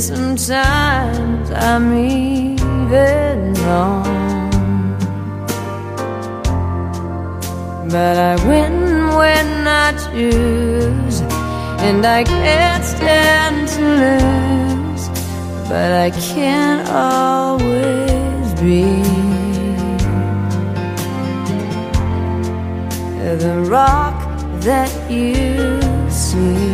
sometimes I'm even wrong, but I win when I choose, and I can't stand to lose, but I can't always be the rock that you see.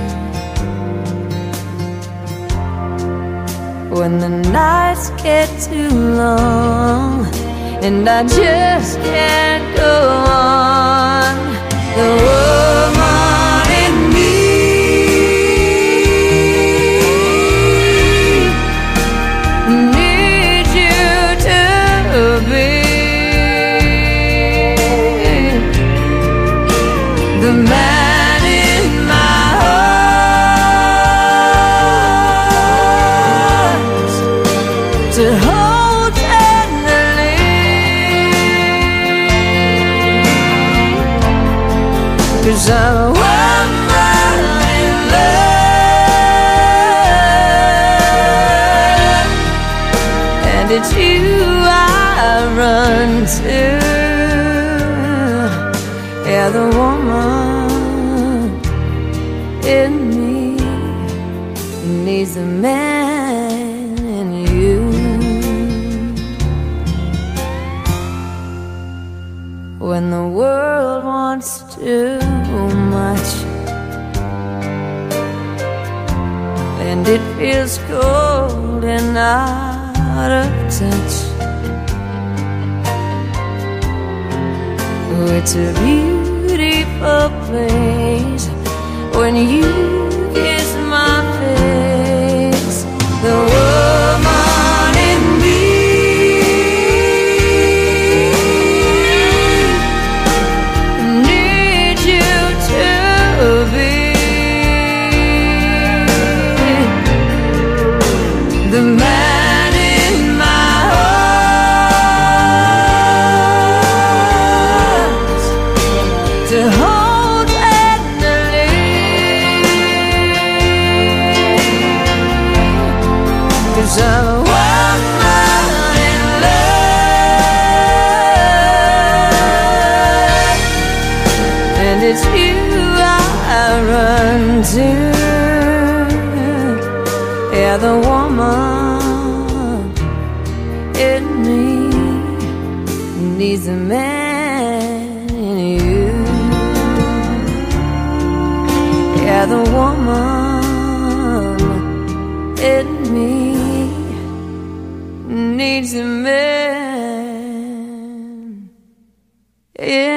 When the nights get too long and I just can't go on, the woman in me needs you to be the man in my heart to hold tenderly, 'cause I'm a woman in love, and it's you I run to. Yeah, the woman in me needs the man in you. When the world wants too much and it feels cold and out of touch, oh, it's a beautiful place when you kiss my face. The woman in me needs you to be the man in my heart to hold tenderly, 'cause I'm a woman in love, and it's you I run to. Yeah, the woman in me needs a man in you. Yeah, the woman in me needs a man in